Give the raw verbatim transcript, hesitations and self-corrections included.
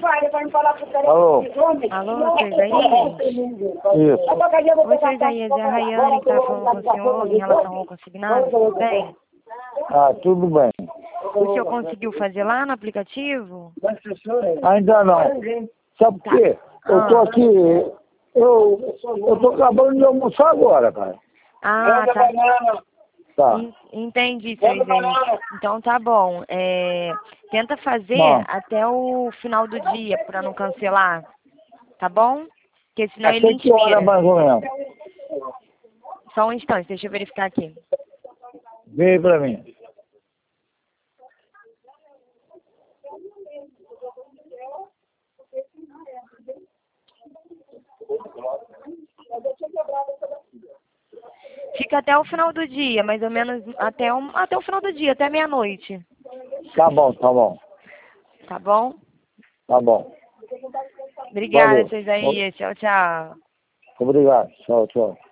Alô? Alô, seu Isaías? Isso. Oi, seu Isaías, é a Rayane que está falando com o senhor em relação ao consignado, tudo bem? Ah, tudo bem. O senhor conseguiu fazer lá no aplicativo? Ainda não. Sabe por quê? Eu tô Ah. aqui, eu, eu tô acabando de almoçar agora, cara. Ah, tá. Tá. En- Entendi, seu Isaías. Então tá bom. É, tenta fazer Não. até o final do dia para não cancelar, tá bom? Porque senão ele Até que hora inspira. mais ou menos? Só um instante, deixa eu verificar aqui. Vem pra mim. Fica até o final do dia, mais ou menos até, um, até o final do dia, até meia-noite. Tá bom, tá bom. Tá bom? Tá bom. Obrigada, Valeu. seu Isaías. Tchau, tchau. Obrigado. Tchau, tchau.